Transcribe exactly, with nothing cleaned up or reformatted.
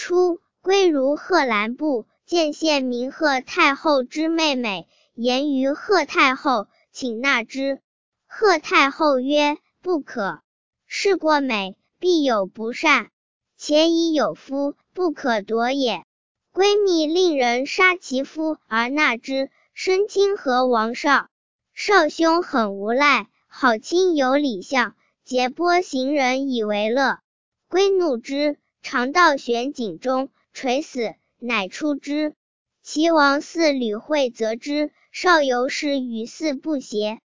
初，归如贺兰部，见献明贺太后之妹美，言于贺太后，请纳之。贺太后曰：不可。事过美，必有不善，且已有夫，不可夺也。闺蜜令人杀其夫而纳之，身亲和王少。少兄很无赖，好亲有礼相，劫剥行人以为乐。归怒之，常到玄井中，垂死，乃出之。齐王嗣吕惠责之，少由是与嗣不协。